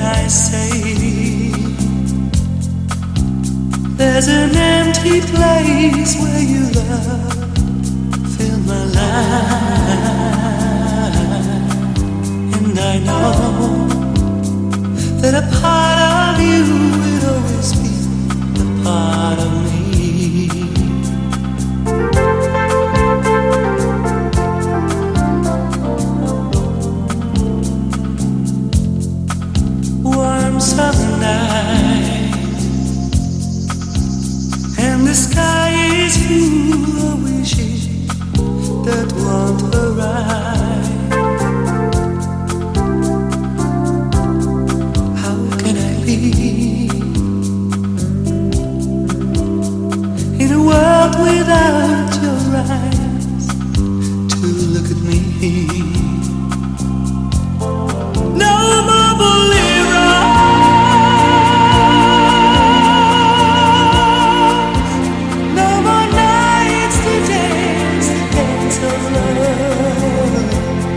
I say there's an empty place where you love fill my life, and I know that a part of you will always be a part of me. Warm summer night, and the sky is full of wishes that won't arrive. How can I be in a world without your eyes to look at me? No more bolero, no more nights to dance the dance of love.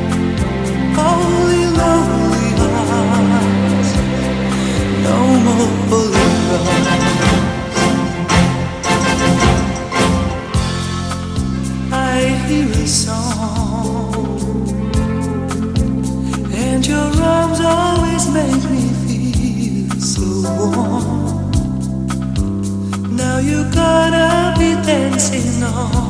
Only lonely hearts, no more bolero. I hear a song, and your arms always make me feel so warm. Now you're gonna be dancing on